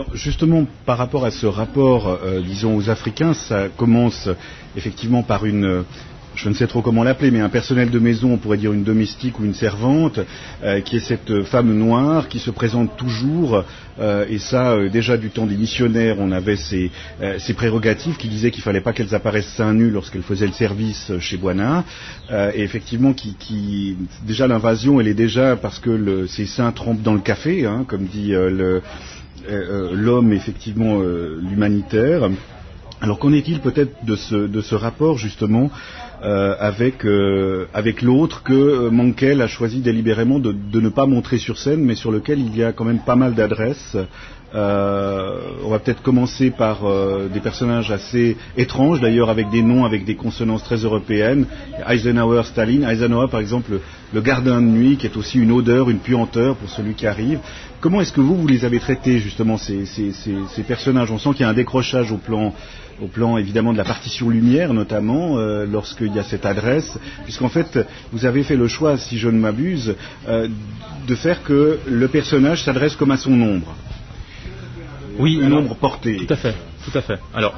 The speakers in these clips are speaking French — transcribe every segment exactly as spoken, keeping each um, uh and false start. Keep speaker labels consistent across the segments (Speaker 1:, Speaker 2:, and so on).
Speaker 1: Alors justement, par rapport à ce rapport, euh, disons, aux Africains, ça commence effectivement par une... je ne sais trop comment l'appeler, mais un personnel de maison, on pourrait dire une domestique ou une servante, euh, qui est cette femme noire qui se présente toujours, euh, et ça, euh, déjà du temps des missionnaires, on avait ces, euh, ces prérogatives qui disaient qu'il ne fallait pas qu'elles apparaissent seins nus lorsqu'elles faisaient le service chez Bwana, euh, et effectivement, qui, qui, déjà l'invasion, elle est déjà parce que le, ces seins trempent dans le café, hein, comme dit euh, le, euh, l'homme, effectivement, euh, l'humanitaire. Alors qu'en est-il peut-être de ce, de ce rapport justement euh, avec, euh, avec l'autre que euh, Mankell a choisi délibérément de, de ne pas montrer sur scène, mais sur lequel il y a quand même pas mal d'adresses. Euh, on va peut-être commencer par euh, des personnages assez étranges, d'ailleurs avec des noms, avec des consonances très européennes. Eisenhower, Staline. Eisenhower, par exemple, le, le gardien de nuit, qui est aussi une odeur, une puanteur pour celui qui arrive. Comment est-ce que vous, vous les avez traités, justement, ces, ces, ces, ces personnages? On sent qu'il y a un décrochage au plan... au plan évidemment de la partition lumière notamment, euh, lorsqu'il y a cette adresse, puisqu'en fait vous avez fait le choix, si je ne m'abuse, euh, de faire que le personnage s'adresse comme à son ombre.
Speaker 2: Oui,
Speaker 1: une ombre portée.
Speaker 2: Tout à fait, tout à fait. Alors,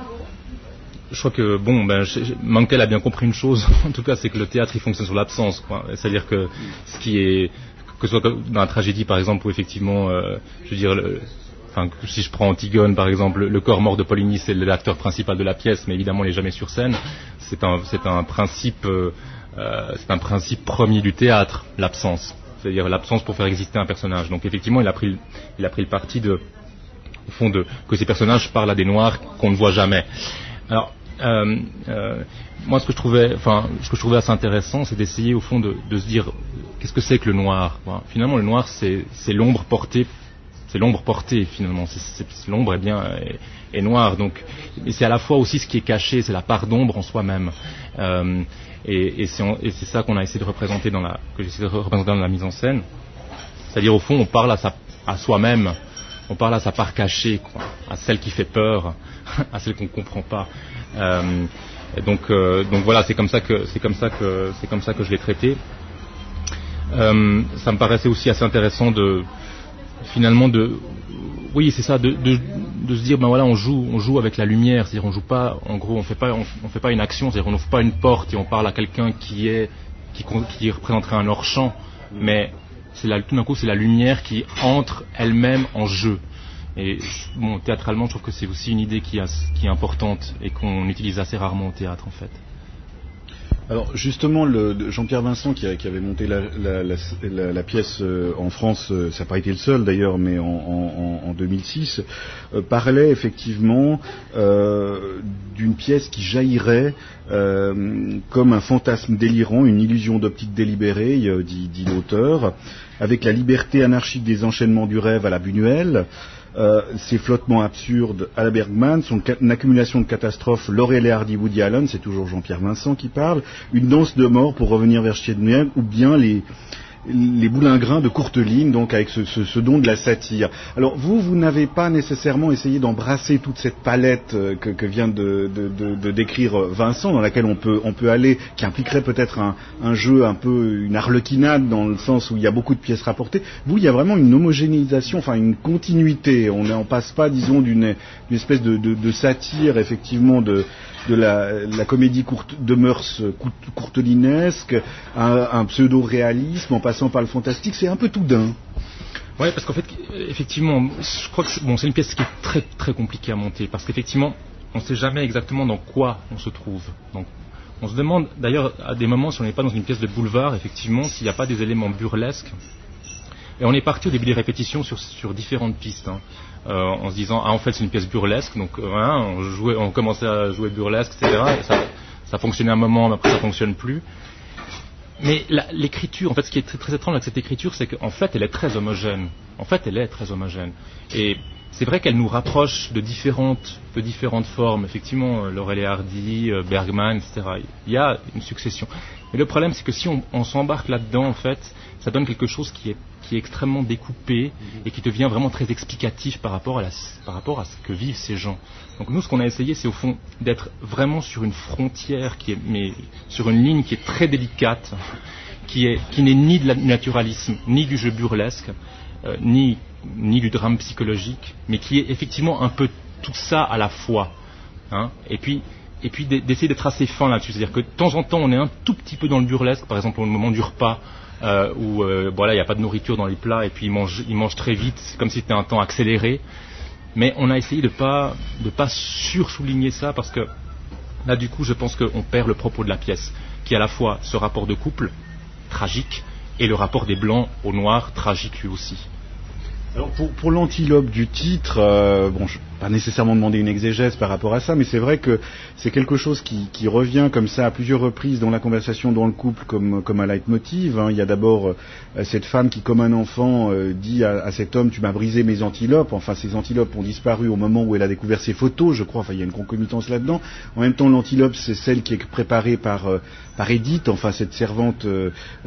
Speaker 2: je crois que bon, ben, Mankell a bien compris une chose, en tout cas, c'est que le théâtre il fonctionne sur l'absence, quoi. C'est-à-dire que ce qui est, que ce soit dans la tragédie par exemple, où effectivement, euh, je veux dire, le, Enfin, si je prends Antigone par exemple, le corps mort de Polynice c'est l'acteur principal de la pièce, mais évidemment il n'est jamais sur scène. C'est un, c'est un principe, euh, c'est un principe premier du théâtre, l'absence. C'est-à-dire l'absence pour faire exister un personnage. Donc effectivement, il a pris, il a pris le parti de, au fond, de que ces personnages parlent à des noirs qu'on ne voit jamais. Alors, euh, euh, moi, ce que je trouvais, enfin, ce que je trouvais assez intéressant, c'est d'essayer au fond de, de se dire, qu'est-ce que c'est que le noir, quoi. Finalement, le noir, c'est, c'est l'ombre portée. C'est l'ombre portée finalement, c'est, c'est, c'est l'ombre est bien est, est noire, donc et c'est à la fois aussi ce qui est caché, c'est la part d'ombre en soi-même, euh, et, et, c'est, et c'est ça qu'on a essayé de représenter dans la que j'ai essayé de représenter dans la mise en scène, c'est-à-dire au fond on parle à, sa, à soi-même, on parle à sa part cachée, quoi, à celle qui fait peur, à celle qu'on ne comprend pas. Euh, et donc, euh, donc voilà, c'est comme ça que c'est comme ça que c'est comme ça que je l'ai traité. Euh, ça me paraissait aussi assez intéressant de finalement de oui c'est ça de, de, de se dire ben voilà on joue on joue avec la lumière, c'est-à-dire on joue pas en gros on fait pas on, on fait pas une action, c'est-à-dire on n'ouvre pas une porte et on parle à quelqu'un qui est qui, qui représenterait un hors-champ, mais c'est la, tout d'un coup c'est la lumière qui entre elle-même en jeu. Et bon, théâtralement je trouve que c'est aussi une idée qui, a, qui est importante et qu'on utilise assez rarement au théâtre en fait.
Speaker 1: Alors justement, le, Jean-Pierre Vincent qui, a, qui avait monté la, la, la, la, la pièce euh, en France, euh, ça n'a pas été le seul d'ailleurs, mais en, en, en deux mille six, euh, parlait effectivement euh, d'une pièce qui jaillirait euh, comme un fantasme délirant, une illusion d'optique délibérée, euh, dit, dit l'auteur, avec la liberté anarchique des enchaînements du rêve à la Buñuel. Euh, ces flottements absurdes à la Bergman, son ca- une accumulation de catastrophes, Laurel et Hardy, Woody Allen, c'est toujours Jean-Pierre Vincent qui parle, une danse de mort pour revenir vers Schnitzler, ou bien les, les boulingrins de Courteline, donc avec ce, ce, ce don de la satire. Alors vous, vous n'avez pas nécessairement essayé d'embrasser toute cette palette euh, que, que vient de, de, de, de décrire Vincent, dans laquelle on peut, on peut aller, qui impliquerait peut-être un, un jeu un peu, une arlequinade, dans le sens où il y a beaucoup de pièces rapportées. Vous, il y a vraiment une homogénéisation, enfin une continuité. On ne passe pas, disons, d'une, d'une espèce de, de, de satire, effectivement, de de la, la comédie courte, de mœurs courtelinesque, un, un pseudo-réalisme en passant par le fantastique, c'est un peu tout d'un.
Speaker 2: Oui, parce qu'en fait, effectivement, je crois que c'est, bon, c'est une pièce qui est très très compliquée à monter, parce qu'effectivement, on ne sait jamais exactement dans quoi on se trouve. Donc, on se demande d'ailleurs à des moments si on n'est pas dans une pièce de boulevard, effectivement, s'il n'y a pas des éléments burlesques. Et on est parti au début des répétitions sur, sur différentes pistes, hein, euh, en se disant ah en fait c'est une pièce burlesque, donc euh, hein, on, jouait, on commençait à jouer burlesque, et cetera. Et ça, ça fonctionnait un moment, mais après ça fonctionne plus. Mais la, l'écriture, en fait, ce qui est très, très étrange avec cette écriture, c'est qu'en fait elle est très homogène. En fait, elle est très homogène. Et c'est vrai qu'elle nous rapproche de différentes, de différentes formes. Effectivement, Laurel et Hardy, Bergman, et cetera. Il y a une succession. Mais le problème, c'est que si on, on s'embarque là-dedans, en fait, ça donne quelque chose qui est, qui est extrêmement découpé et qui devient vraiment très explicatif par rapport à la, par rapport à ce que vivent ces gens. Donc nous, ce qu'on a essayé, c'est au fond d'être vraiment sur une frontière qui est, mais sur une ligne qui est très délicate, qui est, qui n'est ni de la, du naturalisme, ni du jeu burlesque, euh, ni ni du drame psychologique, mais qui est effectivement un peu tout ça à la fois. Hein, et puis, et puis d'essayer d'être assez fin là-dessus. C'est-à-dire que de temps en temps, on est un tout petit peu dans le burlesque, par exemple au moment du repas, euh, où euh, voilà, il n'y a pas de nourriture dans les plats, et puis ils mangent, ils mangent très vite, c'est comme si c'était un temps accéléré. Mais on a essayé de pas, de pas sur-souligner ça, parce que là, du coup, je pense qu'on perd le propos de la pièce, qui est à la fois ce rapport de couple, tragique, et le rapport des blancs au noir, tragique lui aussi.
Speaker 1: Alors pour, pour l'antilope du titre, euh, bon, je ne vais pas nécessairement demander une exégèse par rapport à ça, mais c'est vrai que c'est quelque chose qui, qui revient comme ça à plusieurs reprises dans la conversation dans le couple comme, comme un leitmotiv. Hein. Il y a d'abord euh, cette femme qui, comme un enfant, euh, dit à, à cet homme « tu m'as brisé mes antilopes ». Enfin, ces antilopes ont disparu au moment où elle a découvert ses photos, je crois. Enfin, il y a une concomitance là-dedans. En même temps, l'antilope, c'est celle qui est préparée par, euh, par Edith, enfin cette servante euh, euh,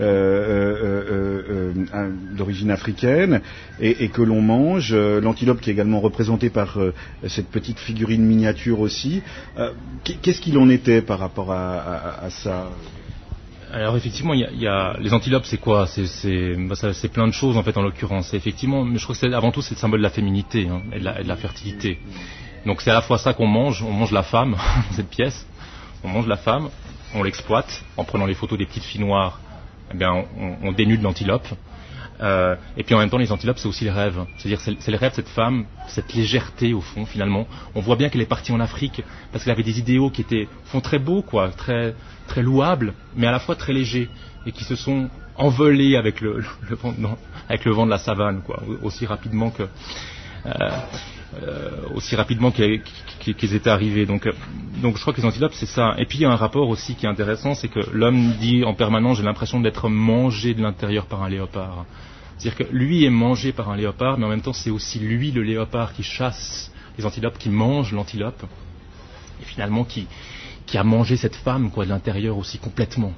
Speaker 1: euh, euh, euh, d'origine africaine, et, et que l'on mange, euh, l'antilope qui est également représentée par euh, cette petite figurine miniature aussi. Euh, qu'est-ce qu'il en était par rapport à, à, à ça?
Speaker 2: Alors effectivement, il y a, il y a les antilopes, c'est quoi? C'est, c'est, bah ça, c'est plein de choses en fait en l'occurrence. C'est effectivement, mais je crois que c'est, avant tout c'est le symbole de la féminité, hein, et, de la, et de la fertilité. Donc c'est à la fois ça qu'on mange, on mange la femme, cette pièce, on mange la femme, on l'exploite en prenant les photos des petites filles noires. Eh bien, on, on dénude l'antilope. Euh, et puis en même temps, les antilopes, c'est aussi les rêves. C'est-à-dire, c'est, c'est le rêve de cette femme, cette légèreté au fond, finalement. On voit bien qu'elle est partie en Afrique parce qu'elle avait des idéaux qui étaient, font très beaux, quoi, très, très louables, mais à la fois très légers, et qui se sont envolés avec le, le, le vent, non, avec le vent de la savane, quoi, aussi rapidement que, euh, euh, aussi rapidement qu'ils, qu'ils étaient arrivés. Donc, euh, donc, je crois que les antilopes, c'est ça. Et puis, il y a un rapport aussi qui est intéressant, c'est que l'homme dit en permanence, j'ai l'impression d'être mangé de l'intérieur par un léopard. C'est-à-dire que lui est mangé par un léopard, mais en même temps, c'est aussi lui, le léopard, qui chasse les antilopes, qui mange l'antilope, et finalement, qui, qui a mangé cette femme, quoi, de l'intérieur aussi complètement.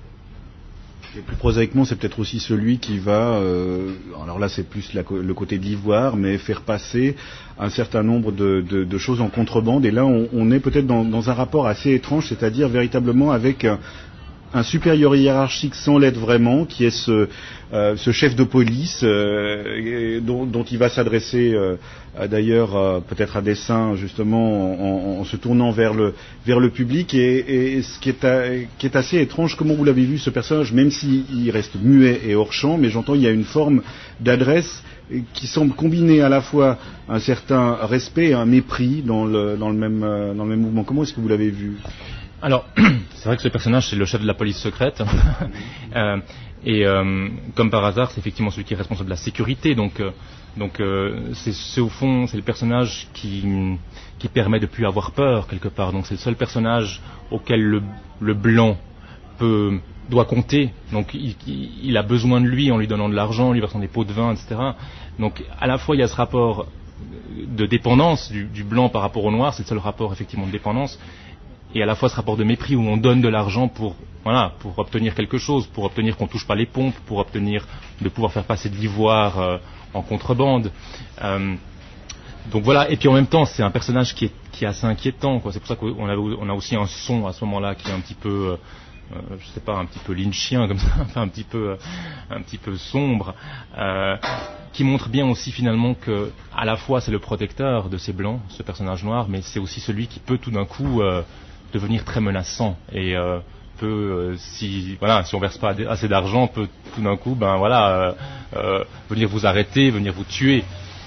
Speaker 1: Et plus prosaïquement, c'est peut-être aussi celui qui va, euh, alors là c'est plus la, le côté de l'ivoire, mais faire passer un certain nombre de, de, de choses en contrebande. Et là, on, on est peut-être dans, dans un rapport assez étrange, c'est-à-dire véritablement avec un, un supérieur hiérarchique sans l'être vraiment, qui est ce, euh, ce chef de police euh, dont, dont il va s'adresser euh, d'ailleurs euh, peut-être à dessein justement en, en, en se tournant vers le, vers le public. Et, et ce qui est, à, qui est assez étrange, comment vous l'avez vu ce personnage, même s'il reste muet et hors champ, mais j'entends il y a une forme d'adresse qui semble combiner à la fois un certain respect et un mépris dans le, dans le, même, dans le même mouvement. Comment est-ce que vous l'avez vu?
Speaker 2: Alors, c'est vrai que ce personnage, c'est le chef de la police secrète. euh, et euh, comme par hasard, c'est effectivement celui qui est responsable de la sécurité. Donc, euh, donc euh, c'est, c'est au fond, c'est le personnage qui, qui permet de plus avoir peur, quelque part. Donc c'est le seul personnage auquel le, le blanc peut, doit compter. Donc il, il a besoin de lui en lui donnant de l'argent, en lui versant des pots de vin, et cetera. Donc à la fois, il y a ce rapport de dépendance du, du blanc par rapport au noir. C'est le seul rapport, effectivement, de dépendance. Et à la fois ce rapport de mépris où on donne de l'argent pour, voilà, pour obtenir quelque chose, pour obtenir qu'on touche pas les pompes, pour obtenir de pouvoir faire passer de l'ivoire euh, en contrebande. Euh, donc voilà. Et puis en même temps, c'est un personnage qui est, qui est assez inquiétant, quoi. C'est pour ça qu'on a, on a aussi un son à ce moment-là qui est un petit peu, euh, je sais pas, un petit peu lynchien comme ça, enfin un petit peu, un petit peu sombre, euh, qui montre bien aussi finalement que, à la fois, c'est le protecteur de ces blancs, ce personnage noir, mais c'est aussi celui qui peut tout d'un coup euh, devenir très menaçant et euh, peut, euh, si voilà, si on verse pas assez d'argent, peut tout d'un coup, ben voilà, euh, euh, venir vous arrêter, venir vous tuer.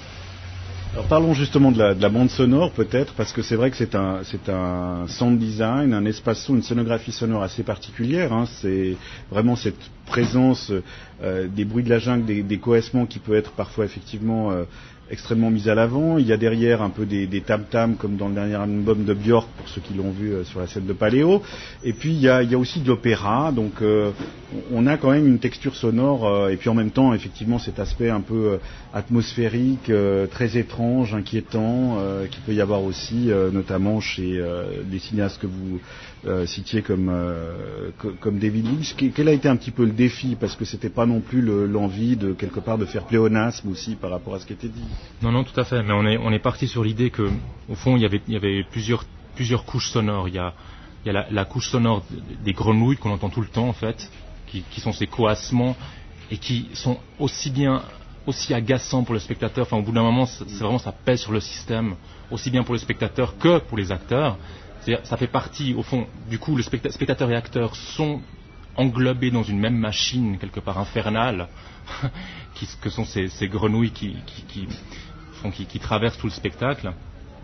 Speaker 1: Alors parlons justement de la, de la bande sonore peut-être, parce que c'est vrai que c'est un, c'est un sound design, un espace son, une scénographie sonore assez particulière. Hein. C'est vraiment cette présence euh, des bruits de la jungle, des, des cohessements qui peut être parfois effectivement euh, extrêmement mise à l'avant. Il y a derrière un peu des, des tam-tams comme dans le dernier album de Björk, pour ceux qui l'ont vu euh, sur la scène de Paléo. Et puis il y a, il y a aussi de l'opéra, donc euh, on a quand même une texture sonore euh, et puis en même temps effectivement cet aspect un peu euh, atmosphérique, euh, très étrange, inquiétant, euh, qu'il peut y avoir aussi euh, notamment chez euh, des cinéastes que vous euh, citiez comme, euh, co- comme David Lynch. Quel a été un petit peu le défi, parce que c'était pas non plus le, l'envie de quelque part de faire pléonasme aussi par rapport à ce qui était dit.
Speaker 2: Non, non, tout à fait. Mais on est, on est parti sur l'idée que, au fond, il y avait, il y avait plusieurs, plusieurs couches sonores. Il y a, il y a la, la couche sonore des grenouilles qu'on entend tout le temps, en fait, qui, qui sont ces coassements et qui sont aussi bien aussi agaçant pour le spectateur. Enfin, au bout d'un moment, c'est, c'est vraiment, ça pèse sur le système, aussi bien pour le spectateur que pour les acteurs. C'est-à-dire, ça fait partie, au fond, du coup, le specta- spectateur et acteurs sont englobés dans une même machine, quelque part infernale, qui, que sont ces, ces grenouilles qui, qui, qui, font, qui, qui traversent tout le spectacle.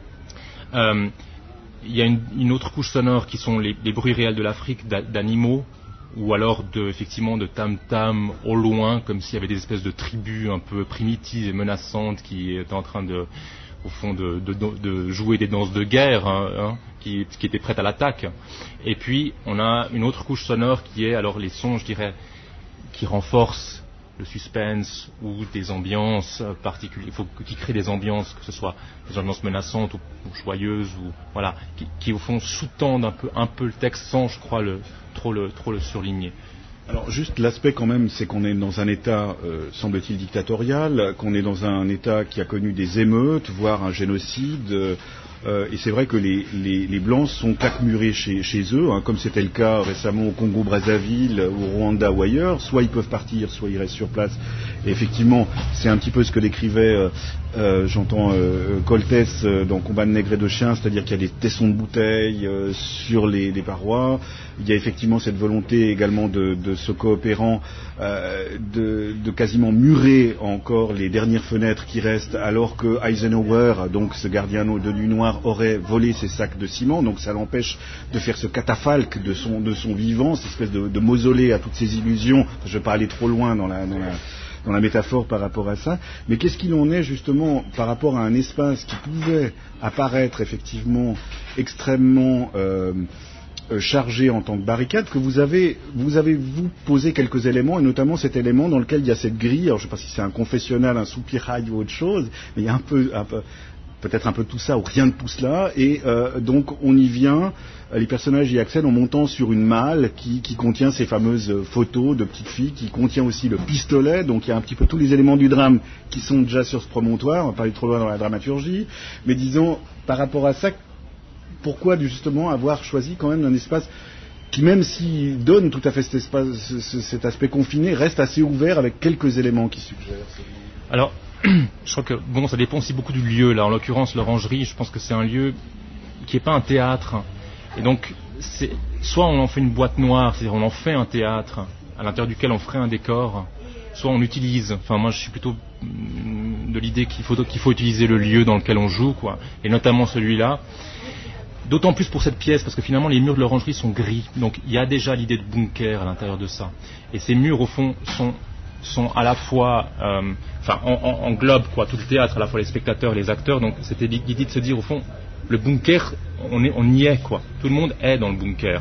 Speaker 2: Euh, il y a une, une autre couche sonore qui sont les, les bruits réels de l'Afrique, d'a, d'animaux, ou alors de, effectivement de tam-tam au loin, comme s'il y avait des espèces de tribus un peu primitives et menaçantes qui étaient en train de, au fond, de, de, de jouer des danses de guerre, hein, hein, qui, qui étaient prêtes à l'attaque. Et puis, on a une autre couche sonore qui est, alors, les sons, je dirais, qui renforcent le suspense ou des ambiances particulières, il faut qui créent des ambiances, que ce soit des ambiances menaçantes ou, ou joyeuses, ou voilà, qui, qui au fond sous-tendent un peu, un peu le texte sans, je crois, le, trop le, trop le surligner.
Speaker 1: Alors juste l'aspect quand même, c'est qu'on est dans un État, euh, semble-t-il, dictatorial, qu'on est dans un État qui a connu des émeutes, voire un génocide. Euh, Euh, et c'est vrai que les, les, les Blancs sont claquemurés chez, chez eux, hein, comme c'était le cas récemment au Congo-Brazzaville, au Rwanda ou ailleurs. Soit ils peuvent partir, soit ils restent sur place. Et effectivement, c'est un petit peu ce que décrivait, euh, euh, j'entends, euh, Coltès euh, dans Combat de nègres et de chiens, c'est-à-dire qu'il y a des tessons de bouteilles euh, sur les, les parois. Il y a effectivement cette volonté également de, de ce coopérant euh, de, de quasiment murer encore les dernières fenêtres qui restent, alors que Eisenhower, donc ce gardien de nuit noir, aurait volé ses sacs de ciment, donc ça l'empêche de faire ce catafalque de son, de son vivant, cette espèce de, de mausolée à toutes ses illusions. Je ne vais pas aller trop loin dans la, dans, la, dans la métaphore par rapport à ça, mais qu'est-ce qu'il en est justement par rapport à un espace qui pouvait apparaître effectivement extrêmement euh, chargé en tant que barricade, que vous avez, vous avez vous posé quelques éléments, et notamment cet élément dans lequel il y a cette grille, alors je ne sais pas si c'est un confessionnal, un soupirail ou autre chose, mais il y a un peu... Un peu peut-être un peu tout ça ou rien de tout cela, et euh, donc on y vient, les personnages y accèdent en montant sur une malle qui, qui contient ces fameuses photos de petites filles, qui contient aussi le pistolet, donc il y a un petit peu tous les éléments du drame qui sont déjà sur ce promontoire, on va pas aller trop loin dans la dramaturgie, mais disons, par rapport à ça, pourquoi justement avoir choisi quand même un espace qui, même s'il donne tout à fait cet, espace, cet aspect confiné, reste assez ouvert avec quelques éléments qui suggèrent.
Speaker 2: Alors, je crois que bon, ça dépend aussi beaucoup du lieu. Là, en l'occurrence, l'Orangerie, je pense que c'est un lieu qui n'est pas un théâtre. Et donc, c'est, soit on en fait une boîte noire, c'est-à-dire on en fait un théâtre à l'intérieur duquel on ferait un décor, soit on utilise. Enfin, moi, je suis plutôt de l'idée qu'il faut qu'il faut utiliser le lieu dans lequel on joue, quoi, et notamment celui-là. D'autant plus pour cette pièce, parce que finalement, les murs de l'Orangerie sont gris. Donc, il y a déjà l'idée de bunker à l'intérieur de ça. Et ces murs, au fond, sont sont à la fois, euh, enfin, en, en, englobent quoi, tout le théâtre, à la fois les spectateurs et les acteurs. Donc, c'était l'idée de se dire, au fond, le bunker, on, est, on y est, quoi. Tout le monde est dans le bunker.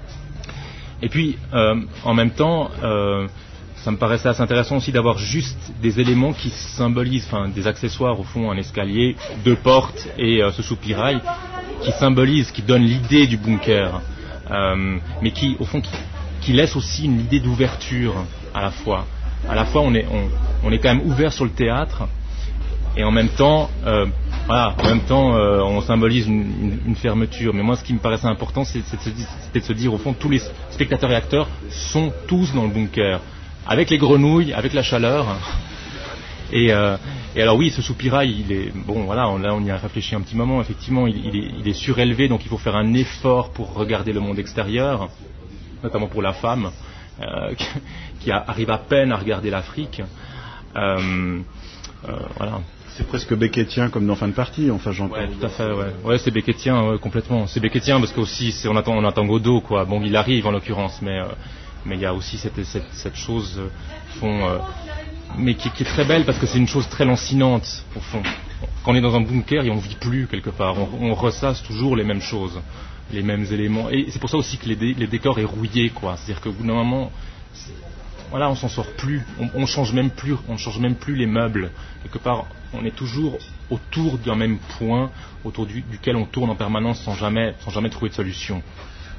Speaker 2: Et puis, euh, en même temps, euh, ça me paraissait assez intéressant aussi d'avoir juste des éléments qui symbolisent, enfin, des accessoires, au fond, un escalier, deux portes et euh, ce soupirail, qui symbolisent, qui donnent l'idée du bunker, euh, mais qui, au fond, qui, qui laissent aussi une idée d'ouverture à la fois. À la fois, on est, on, on est quand même ouvert sur le théâtre, et en même temps, euh, voilà, en même temps, euh, on symbolise une, une, une fermeture. Mais moi, ce qui me paraissait important, c'est, c'est, de se, c'était de se dire, au fond, tous les spectateurs et acteurs sont tous dans le bunker, avec les grenouilles, avec la chaleur. Et, euh, et alors oui, ce soupirail, il est bon. Voilà, on, là, on y a réfléchi un petit moment. Effectivement, il, il, est, il est surélevé, donc il faut faire un effort pour regarder le monde extérieur, notamment pour la femme. Euh, qui arrive à peine à regarder l'Afrique. Euh, euh, voilà.
Speaker 1: C'est presque beckettien comme dans Fin de partie, enfin j'entends.
Speaker 2: Ouais, tout à fait, ouais. Ouais, c'est beckettien, ouais, complètement. C'est beckettien parce qu'aussi, c'est, on attend, on attend Godot, quoi. Bon, il arrive en l'occurrence, mais euh, mais il y a aussi cette cette, cette chose, euh, fond, euh, mais qui, qui est très belle parce que c'est une chose très lancinante au fond. Quand on est dans un bunker et on vit plus quelque part, on, on ressasse toujours les mêmes choses, les mêmes éléments. Et c'est pour ça aussi que les, dé, les décors est rouillé, quoi. C'est-à-dire qu'au bout d'un moment, voilà, on s'en sort plus. On, on change même plus. On change même plus les meubles. Quelque part, on est toujours autour d'un même point, autour du, duquel on tourne en permanence sans jamais, sans jamais trouver de solution.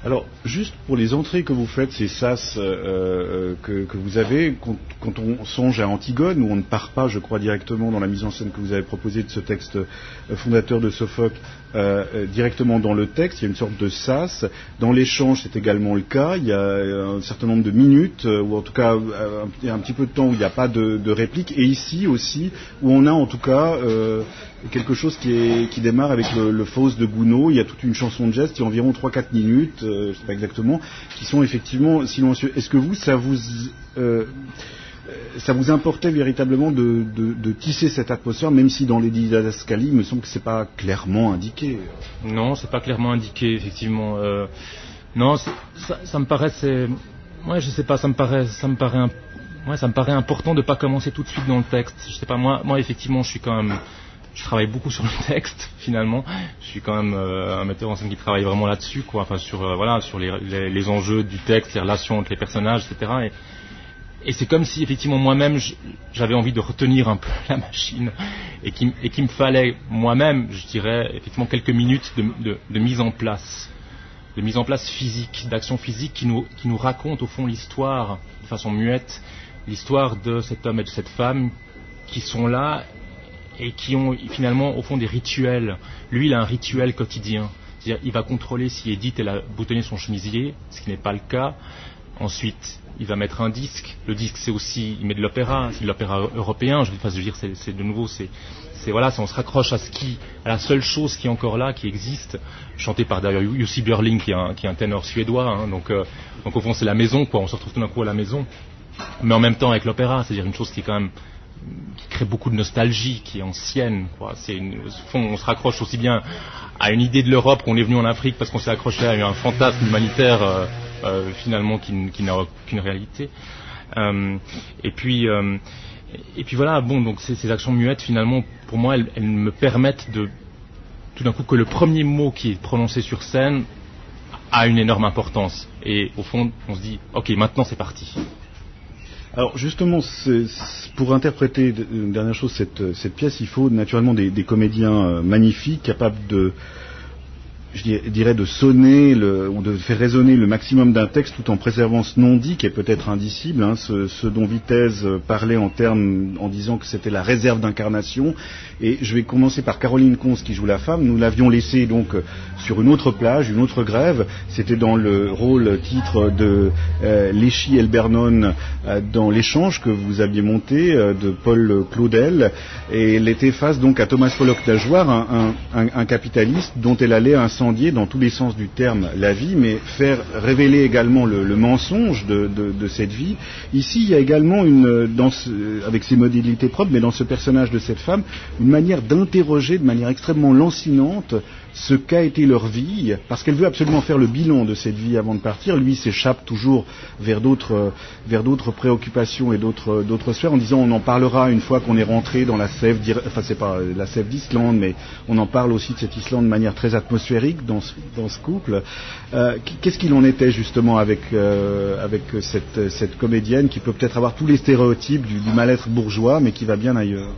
Speaker 1: Alors, juste pour les entrées que vous faites, ces sas euh, que, que vous avez, quand, quand on songe à Antigone, où on ne part pas, je crois, directement dans la mise en scène que vous avez proposée de ce texte fondateur de Sophocle, euh, directement dans le texte, il y a une sorte de sas. Dans l'échange, c'est également le cas. Il y a un certain nombre de minutes, ou en tout cas un, un petit peu de temps où il n'y a pas de, de réplique. Et ici aussi, où on a en tout cas euh, quelque chose qui, est, qui démarre avec le, le Faust de Gounod. Il y a toute une chanson de geste qui a environ trois quatre minutes, euh, je ne sais pas exactement, qui sont effectivement silencieux. Est-ce que vous, ça vous... Euh, ça vous importait véritablement de, de, de tisser cette atmosphère, même si dans les didascalies, il me semble que c'est pas clairement indiqué.
Speaker 2: Non, c'est pas clairement indiqué, effectivement. Euh, non, ça, ça me paraît, c'est, ouais, je sais pas, ça me paraît, ça me paraît, un, ouais, ça me paraît important de pas commencer tout de suite dans le texte. Je sais pas, moi, moi, effectivement, je suis quand même, je travaille beaucoup sur le texte, finalement. Je suis quand même euh, un metteur en scène qui travaille vraiment là-dessus, quoi. Enfin, sur, euh, voilà, sur les, les, les enjeux du texte, les relations entre les personnages, et cetera. Et, Et c'est comme si effectivement moi-même j'avais envie de retenir un peu la machine et qu'il, et qu'il me fallait moi-même, je dirais, effectivement quelques minutes de, de, de mise en place, de mise en place physique, d'action physique qui nous, qui nous raconte au fond l'histoire de façon muette, l'histoire de cet homme et de cette femme qui sont là et qui ont finalement au fond des rituels. Lui, il a un rituel quotidien. C'est-à-dire, il va contrôler si Edith elle a boutonné son chemisier, ce qui n'est pas le cas. Ensuite, il va mettre un disque. Le disque, c'est aussi, il met de l'opéra, c'est de l'opéra européen. Je veux dire, c'est, c'est de nouveau, c'est, c'est voilà, on se raccroche à ce qui, à la seule chose qui est encore là, qui existe, chanté par d'ailleurs Jussi Björling, qui est un, qui est un ténor suédois. Hein, donc, euh, donc au fond, c'est la maison, quoi. On se retrouve tout d'un coup à la maison, mais en même temps avec l'opéra, c'est-à-dire une chose qui est quand même qui crée beaucoup de nostalgie, qui est ancienne, quoi. C'est une, au fond, on se raccroche aussi bien à une idée de l'Europe qu'on est venu en Afrique parce qu'on s'est accroché à un fantasme humanitaire. Euh, Euh, finalement qui, qui n'a aucune réalité euh, et puis euh, et puis voilà bon donc ces, ces actions muettes finalement pour moi elles, elles me permettent de tout d'un coup que le premier mot qui est prononcé sur scène a une énorme importance et au fond on se dit ok maintenant c'est parti.
Speaker 1: Alors justement, c'est, c'est, pour interpréter une dernière chose cette, cette pièce, il faut naturellement des, des comédiens euh, magnifiques, capables de je dirais de sonner le, ou de faire résonner le maximum d'un texte tout en préservant ce non-dit qui est peut-être indicible, hein, ce, ce dont Vitesse parlait en termes, en disant que c'était la réserve d'incarnation. Et je vais commencer par Caroline Conce qui joue la femme. Nous l'avions laissée donc sur une autre plage, une autre grève. C'était dans le rôle titre de euh, Léchi Elbernon euh, dans l'échange que vous aviez monté euh, de Paul Claudel. Et elle était face donc à Thomas Pollock d'Ajoar, un, un, un capitaliste dont elle allait incendier dans tous les sens du terme la vie, mais faire révéler également le, le mensonge de, de, de cette vie. Ici, il y a également une, dans ce, avec ses modalités propres, mais dans ce personnage de cette femme, une manière d'interroger de manière extrêmement lancinante ce qu'a été leur vie, parce qu'elle veut absolument faire le bilan de cette vie avant de partir. Lui s'échappe toujours vers d'autres, vers d'autres préoccupations et d'autres, d'autres sphères, en disant on en parlera une fois qu'on est rentré dans la sève, enfin c'est pas la sève d'Islande, mais on en parle aussi de cette Islande de manière très atmosphérique dans ce, dans ce couple. Euh, qu'est-ce qu'il en était justement avec, euh, avec cette, cette comédienne qui peut peut-être avoir tous les stéréotypes du, du mal-être bourgeois, mais qui va bien ailleurs?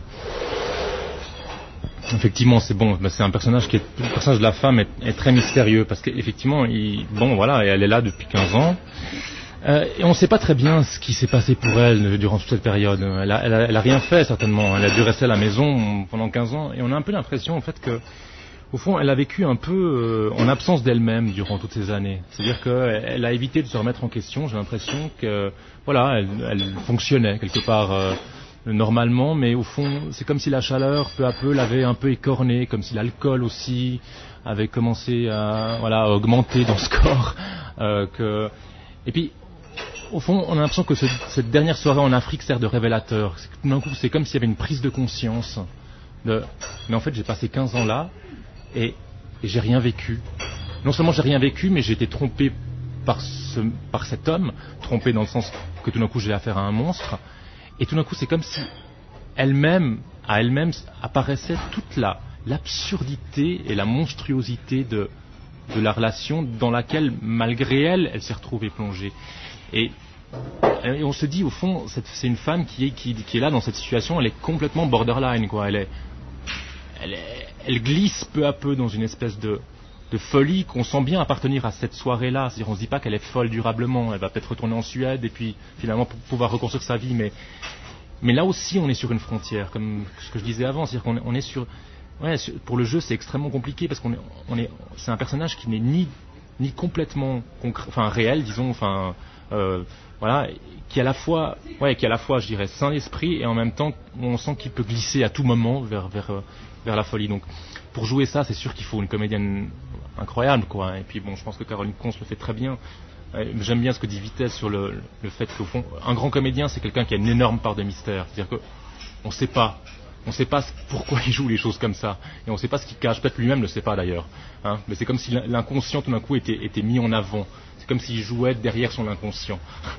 Speaker 2: Effectivement, c'est bon. C'est un personnage qui est, le personnage de la femme est, est très mystérieux parce qu'effectivement, il, bon, voilà, elle est là depuis quinze ans euh, et on ne sait pas très bien ce qui s'est passé pour elle durant toute cette période. Elle a, elle a, elle a rien fait certainement. Elle a dû rester à la maison pendant quinze ans et on a un peu l'impression en fait que, au fond, elle a vécu un peu euh, en absence d'elle-même durant toutes ces années. C'est-à-dire qu'elle a évité de se remettre en question. J'ai l'impression que, voilà, elle, elle fonctionnait quelque part. Euh, normalement, mais au fond, c'est comme si la chaleur, peu à peu, l'avait un peu écornée, comme si l'alcool aussi avait commencé à, voilà, à augmenter dans ce corps. Euh, que... Et puis, au fond, on a l'impression que ce, cette dernière soirée en Afrique sert de révélateur. C'est, tout d'un coup, c'est comme s'il y avait une prise de conscience. De... Mais en fait, j'ai passé quinze ans là, et, et j'ai rien vécu. Non seulement j'ai rien vécu, mais j'ai été trompé par, ce, par cet homme, trompé dans le sens que tout d'un coup j'ai affaire à un monstre. Et tout d'un coup, c'est comme si elle-même, à elle-même, apparaissait toute la, l'absurdité et la monstruosité de, de la relation dans laquelle, malgré elle, elle s'est retrouvée plongée. Et, et on se dit, au fond, c'est, c'est une femme qui est, qui, qui est là dans cette situation, elle est complètement borderline, quoi. Elle est, elle est, elle glisse peu à peu dans une espèce de, de folie qu'on sent bien appartenir à cette soirée-là. C'est-à-dire, on se dit pas qu'elle est folle durablement. Elle va peut-être retourner en Suède et puis finalement pour pouvoir reconstruire sa vie. Mais, mais là aussi, on est sur une frontière, comme ce que je disais avant. C'est-à-dire qu'on est, on est sur, ouais, sur, pour le jeu, c'est extrêmement compliqué parce qu'on est, on est, c'est un personnage qui n'est ni, ni complètement, concr- enfin réel, disons, enfin, euh, voilà, qui est à la fois, ouais, qui est à la fois, je dirais, sain d'esprit et en même temps, on sent qu'il peut glisser à tout moment vers, vers, vers la folie. Donc, pour jouer ça, c'est sûr qu'il faut une comédienne incroyable, quoi. Et puis bon, je pense que Caroline Conce le fait très bien. J'aime bien ce que dit Vitesse sur le, le fait qu'au fond, un grand comédien, c'est quelqu'un qui a une énorme part de mystère. C'est-à-dire que on sait pas, on sait pas pourquoi il joue les choses comme ça, et on sait pas ce qu'il cache. Peut-être lui-même ne sait pas d'ailleurs. Hein. Mais c'est comme si l'inconscient tout d'un coup était, était mis en avant. C'est comme s'il jouait derrière son inconscient.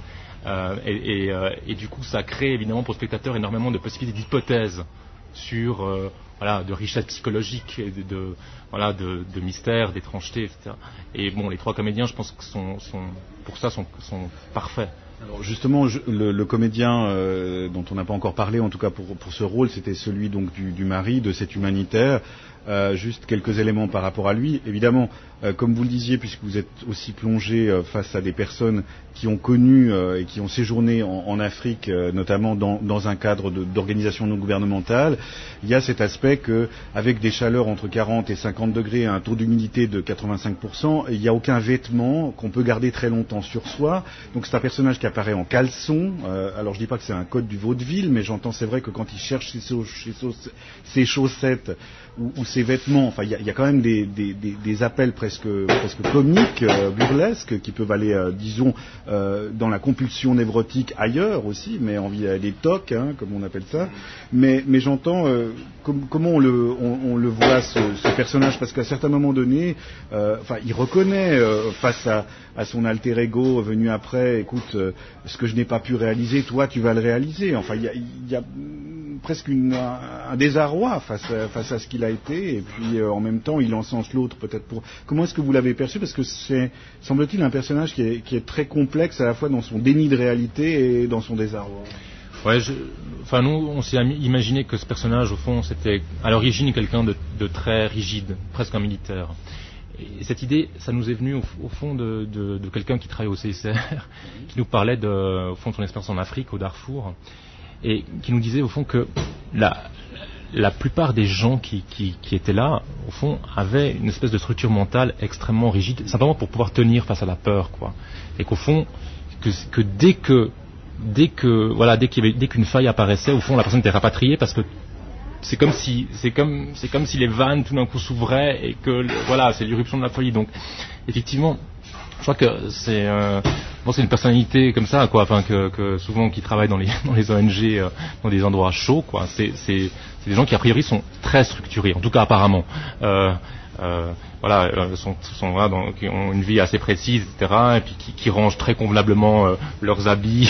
Speaker 2: Euh, et, et, euh, et du coup, ça crée évidemment pour le spectateur énormément de possibilités d'hypothèses sur euh, voilà, de richesse psychologique, et de, de, voilà, de, de mystère, d'étrangeté, et cetera. Et bon, les trois comédiens, je pense que sont, sont pour ça, sont, sont parfaits.
Speaker 1: Alors justement, je, le, le comédien euh, dont on n'a pas encore parlé, en tout cas pour, pour ce rôle, c'était celui donc du, du mari, de cet humanitaire. Euh, juste quelques éléments par rapport à lui. Évidemment, euh, comme vous le disiez, puisque vous êtes aussi plongé euh, face à des personnes qui ont connu euh, et qui ont séjourné en, en Afrique, euh, notamment dans, dans un cadre de, d'organisation non gouvernementale, il y a cet aspect que, avec des chaleurs entre quarante et cinquante degrés, un taux d'humidité de quatre-vingt-cinq pour cent, il n'y a aucun vêtement qu'on peut garder très longtemps sur soi. Donc c'est un personnage qui apparaît en caleçon. Euh, alors je dis pas que c'est un code du vaudeville, mais j'entends, c'est vrai que quand il cherche ses, ses, ses chaussettes ou, ou ses vêtements, enfin il y a, y a quand même des, des, des, des appels presque, presque comiques, euh, burlesques, qui peuvent aller, euh, disons, euh, dans la compulsion névrotique ailleurs aussi, mais envie des tocs, hein, comme on appelle ça. Mais, mais j'entends euh, com- comment on le, on, on le voit ce, ce personnage, parce qu'à certains moments donnés, euh, enfin il reconnaît euh, face à, à son alter ego venu après, écoute, euh, ce que je n'ai pas pu réaliser, toi tu vas le réaliser. Enfin il y a, y a presque une, un, un désarroi face à, face à ce qu'il a été, et puis euh, en même temps il encense l'autre peut-être pour... Comment est-ce que vous l'avez perçu? Parce que c'est, semble-t-il, un personnage qui est, qui est très complexe à la fois dans son déni de réalité et dans son désarroi.
Speaker 2: Ouais, je, enfin nous, on s'est imaginé que ce personnage, au fond, c'était à l'origine quelqu'un de, de très rigide, presque un militaire. Et cette idée, ça nous est venu au, au fond de, de, de quelqu'un qui travaille au C S R, qui nous parlait de, au fond de son expérience en Afrique, au Darfour, et qui nous disait au fond que la, la plupart des gens qui, qui, qui étaient là, au fond, avaient une espèce de structure mentale extrêmement rigide, simplement pour pouvoir tenir face à la peur, quoi. Et qu'au fond, que, que dès que, dès que, voilà, dès qu'il y avait, dès qu'une faille apparaissait, au fond, la personne était rapatriée parce que c'est comme si, c'est comme, c'est comme si les vannes tout d'un coup s'ouvraient et que, voilà, c'est l'irruption de la folie. Donc, effectivement, je crois que c'est, euh, bon, c'est une personnalité comme ça, quoi, enfin que, que souvent qui travaillent dans les dans les O N G, euh, dans des endroits chauds, quoi. C'est, c'est, c'est des gens qui a priori sont très structurés, en tout cas apparemment. Euh, euh, voilà, euh, sont, sont voilà, dans, qui ont une vie assez précise, et cetera. Et puis qui, qui rangent très convenablement euh, leurs habits.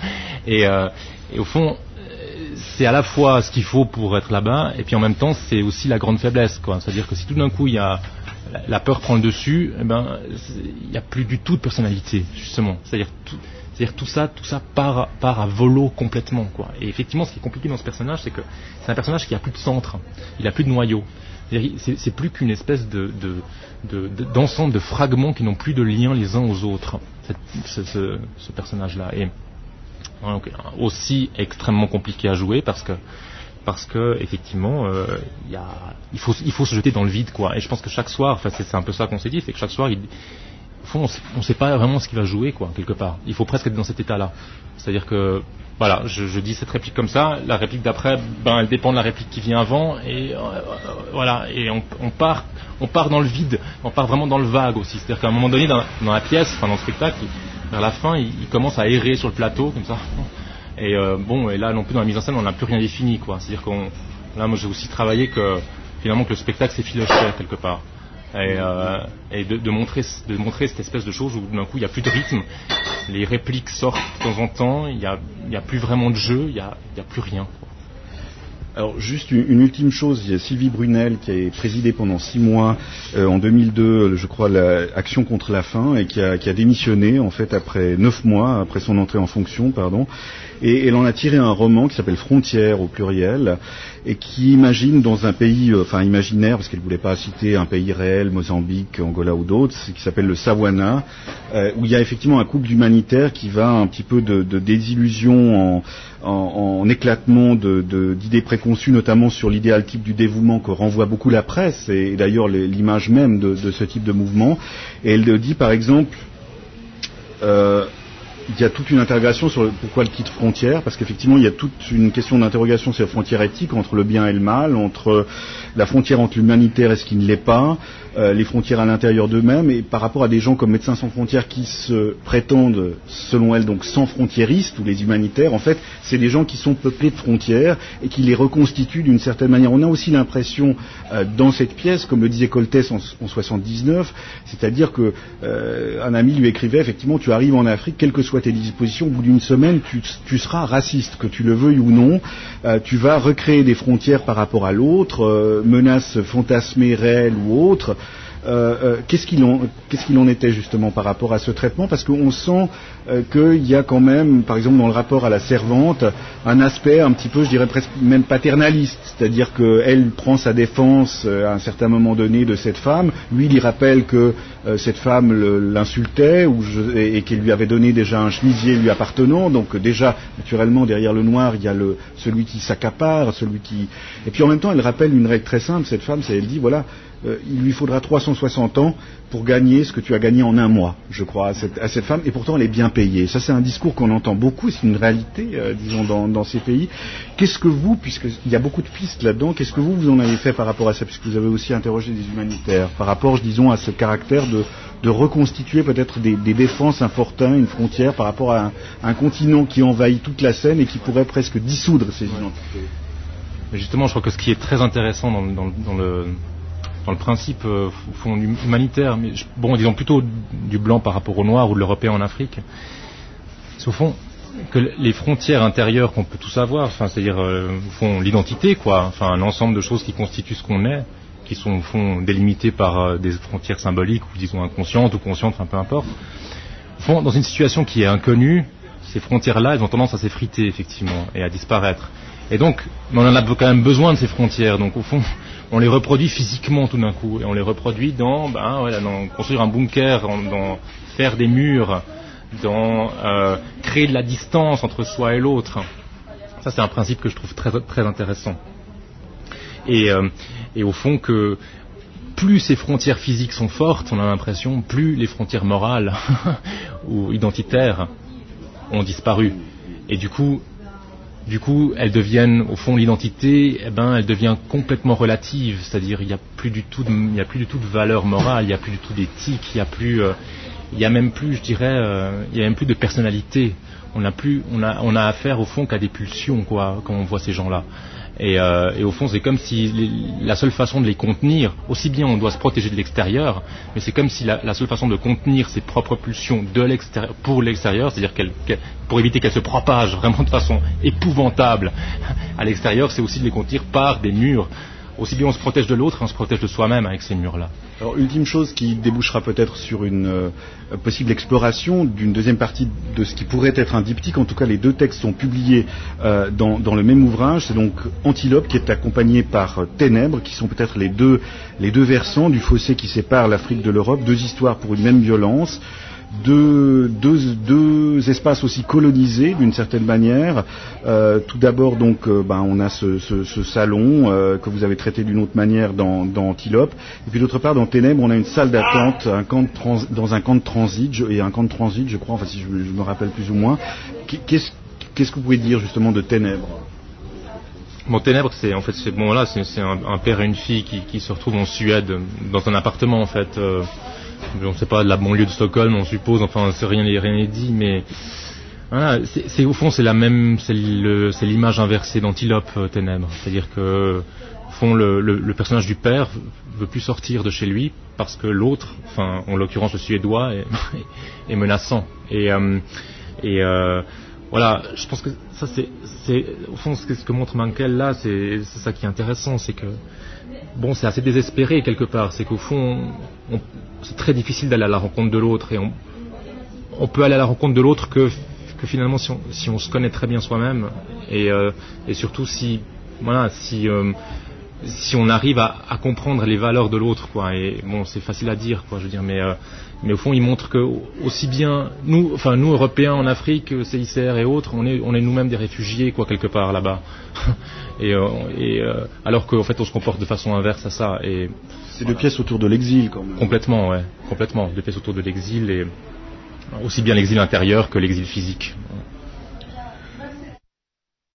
Speaker 2: et, euh, et au fond, c'est à la fois ce qu'il faut pour être là-bas, et puis en même temps, c'est aussi la grande faiblesse, quoi. C'est-à-dire que si tout d'un coup il y a la peur prend le dessus, eh ben, il n'y a plus du tout de personnalité, justement. C'est-à-dire tout, c'est-à-dire tout ça, tout ça part, part à volo complètement, quoi. Et effectivement, ce qui est compliqué dans ce personnage, c'est que c'est un personnage qui a plus de centre, il a plus de noyau. C'est, c'est plus qu'une espèce de, de, de, de, d'ensemble de fragments qui n'ont plus de lien les uns aux autres. Cette, ce, ce, ce personnage-là est donc, aussi extrêmement compliqué à jouer parce que parce que effectivement euh, y a, il faut il faut se jeter dans le vide, quoi. Et je pense que chaque soir, enfin c'est, c'est un peu ça qu'on s'est dit, c'est que chaque soir il, au fond on ne sait pas vraiment ce qu'il va jouer, quoi, quelque part. Il faut presque être dans cet état-là. C'est-à-dire que voilà, je, je dis cette réplique comme ça, la réplique d'après, ben elle dépend de la réplique qui vient avant, et euh, voilà, et on, on part on part dans le vide, on part vraiment dans le vague aussi. C'est-à-dire qu'à un moment donné dans, dans la pièce, enfin dans le spectacle, vers la fin, il, il commence à errer sur le plateau comme ça. Et euh, bon, et là non plus dans la mise en scène, on n'a plus rien défini, quoi. C'est-à-dire qu'on, là, moi j'ai aussi travaillé que finalement que le spectacle s'effilochait quelque part, et, euh, et de, de montrer, de montrer cette espèce de chose où d'un coup il n'y a plus de rythme, les répliques sortent de temps en temps, il n'y a, il y a plus vraiment de jeu, il n'y a, il y a plus rien, quoi.
Speaker 1: Alors juste une, une ultime chose, il y a Sylvie Brunel qui a présidé pendant six mois euh, en deux mille deux, je crois, la Action contre la faim et qui a, qui a démissionné en fait après neuf mois après son entrée en fonction, pardon. Et elle en a tiré un roman qui s'appelle Frontières au pluriel et qui imagine dans un pays, euh, enfin imaginaire parce qu'elle voulait pas citer un pays réel, Mozambique, Angola ou d'autres, qui s'appelle le Sawana, euh, où il y a effectivement un couple d'humanitaires qui va un petit peu de, de désillusion en, en, en éclatement de, de, d'idées préconçues, notamment sur l'idéal type du dévouement que renvoie beaucoup la presse et, et d'ailleurs les, l'image même de, de ce type de mouvement. Et elle dit par exemple. Euh, Il y a toute une interrogation sur le, pourquoi le titre frontière, parce qu'effectivement il y a toute une question d'interrogation sur la frontière éthique entre le bien et le mal, entre la frontière entre l'humanitaire et ce qui ne l'est pas, euh, les frontières à l'intérieur d'eux-mêmes, et par rapport à des gens comme Médecins sans frontières qui se prétendent, selon elle, donc sans frontiéristes ou les humanitaires, en fait c'est des gens qui sont peuplés de frontières et qui les reconstituent d'une certaine manière. On a aussi l'impression euh, dans cette pièce, comme le disait Coltès en, en soixante-dix-neuf, c'est-à-dire que euh, un ami lui écrivait effectivement tu arrives en Afrique, quelle que soit tes dispositions, au bout d'une semaine tu, tu seras raciste, que tu le veuilles ou non, euh, tu vas recréer des frontières par rapport à l'autre, euh, menaces fantasmées, réelles ou autres. Euh, euh, qu'est-ce qu'il en, qu'est-ce qu'il en était justement par rapport à ce traitement, parce qu'on sent euh, qu'il y a quand même, par exemple dans le rapport à la servante, un aspect un petit peu, je dirais presque même paternaliste, c'est-à-dire qu'elle prend sa défense euh, à un certain moment donné de cette femme, lui il y rappelle que euh, cette femme le, l'insultait ou je, et, et qu'elle lui avait donné déjà un chemisier lui appartenant, donc euh, déjà naturellement derrière le noir il y a le, celui qui s'accapare, celui qui... Et puis en même temps elle rappelle une règle très simple, cette femme, c'est elle dit voilà, Euh, il lui faudra trois cent soixante ans pour gagner ce que tu as gagné en un mois, je crois, à cette, à cette femme, et pourtant elle est bien payée. Ça, c'est un discours qu'on entend beaucoup, c'est une réalité, euh, disons, dans, dans ces pays. Qu'est-ce que vous, puisqu'il y a beaucoup de pistes là-dedans, qu'est-ce que vous, vous en avez fait par rapport à ça, puisque vous avez aussi interrogé des humanitaires, par rapport, disons, à ce caractère de, de reconstituer peut-être des, des défenses, un fortin, une frontière, par rapport à un, un continent qui envahit toute la scène et qui pourrait presque dissoudre ces identités.
Speaker 2: Mais justement, je crois que ce qui est très intéressant dans, dans, dans le... dans le principe euh, fond humanitaire, mais je, bon, disons plutôt du blanc par rapport au noir ou de l'européen en Afrique, c'est au fond que les frontières intérieures qu'on peut tous avoir, enfin, c'est-à-dire euh, au fond l'identité, quoi, enfin un ensemble de choses qui constituent ce qu'on est, qui sont au fond délimitées par euh, des frontières symboliques ou disons inconscientes ou conscientes, enfin peu importe. Au fond, dans une situation qui est inconnue, ces frontières-là, elles ont tendance à s'effriter effectivement et à disparaître. Et donc, on en a quand même besoin de ces frontières. Donc, au fond, on les reproduit physiquement tout d'un coup. Et on les reproduit dans, ben, voilà, dans construire un bunker, dans faire des murs, dans euh, créer de la distance entre soi et l'autre. Ça, c'est un principe que je trouve très, très intéressant. Et, euh, et au fond, que plus ces frontières physiques sont fortes, on a l'impression, plus les frontières morales ou identitaires ont disparu. Et du coup, Du coup, elles deviennent, au fond, l'identité, eh ben, elle devient complètement relative, c'est-à-dire il n'y a plus du tout de, il y a plus du tout de valeur morale, il n'y a plus du tout d'éthique, il n'y a plus, euh, il y a même plus, je dirais, euh, il y a même plus de personnalité. On a plus, on a, on a affaire au fond qu'à des pulsions, quoi, quand on voit ces gens-là. Et, euh, et au fond, c'est comme si les, la seule façon de les contenir, aussi bien on doit se protéger de l'extérieur, mais c'est comme si la, la seule façon de contenir ses propres pulsions de l'extérieur, pour l'extérieur, c'est-à-dire qu'elle, qu'elle, pour éviter qu'elles se propagent vraiment de façon épouvantable à l'extérieur, c'est aussi de les contenir par des murs. Aussi bien on se protège de l'autre, on se protège de soi-même avec ces murs-là.
Speaker 1: Alors, ultime chose qui débouchera peut-être sur une euh, possible exploration d'une deuxième partie de ce qui pourrait être un diptyque. En tout cas, les deux textes sont publiés euh, dans, dans le même ouvrage. C'est donc Antilope qui est accompagné par euh, Ténèbres, qui sont peut-être les deux, les deux versants du fossé qui sépare l'Afrique de l'Europe. Deux histoires pour une même violence. Deux, deux, deux espaces aussi colonisés d'une certaine manière. Euh, tout d'abord, donc, euh, ben, on a ce, ce, ce salon euh, que vous avez traité d'une autre manière dans, dans Antilope. Et puis d'autre part, dans Ténèbres, on a une salle d'attente, un camp de trans, dans un camp de transit, je, et un camp de transit, je crois, enfin si je, je me rappelle plus ou moins. Qu'est-ce, qu'est-ce que vous pouvez dire justement de Ténèbres?
Speaker 2: Bon, Ténèbres, c'est en fait, c'est bon là, c'est, c'est un, un père et une fille qui, qui se retrouvent en Suède dans un appartement en fait. Euh, on ne sait pas de la banlieue de Stockholm, on suppose. Enfin, c'est rien, rien n'est dit, mais voilà, c'est, c'est au fond, c'est la même, c'est, le, c'est l'image inversée d'Antilope, euh, Ténèbres. C'est-à-dire que, au fond, le, le, le personnage du père veut plus sortir de chez lui parce que l'autre, enfin, en l'occurrence le Suédois, est, est menaçant. Et, euh, et euh, voilà, je pense que ça c'est, c'est au fond ce que, ce que montre Mankell là, c'est, c'est ça qui est intéressant, c'est que bon, c'est assez désespéré quelque part, c'est qu'au fond, on, c'est très difficile d'aller à la rencontre de l'autre et on, on peut aller à la rencontre de l'autre que, que finalement si on, si on se connaît très bien soi-même et, euh, et surtout si voilà, si euh, si on arrive à, à comprendre les valeurs de l'autre, quoi. Et bon, c'est facile à dire, quoi, je veux dire, mais euh, mais au fond, il montre que aussi bien nous, enfin nous Européens en Afrique, C I C R et autres, on est on est nous-mêmes des réfugiés, quoi, quelque part là-bas. et euh, et euh, alors qu'en fait, on se comporte de façon inverse à ça. Et
Speaker 1: c'est deux pièces autour de l'exil, quand même.
Speaker 2: Complètement, ouais, complètement, deux pièces autour de l'exil et aussi bien l'exil intérieur que l'exil physique.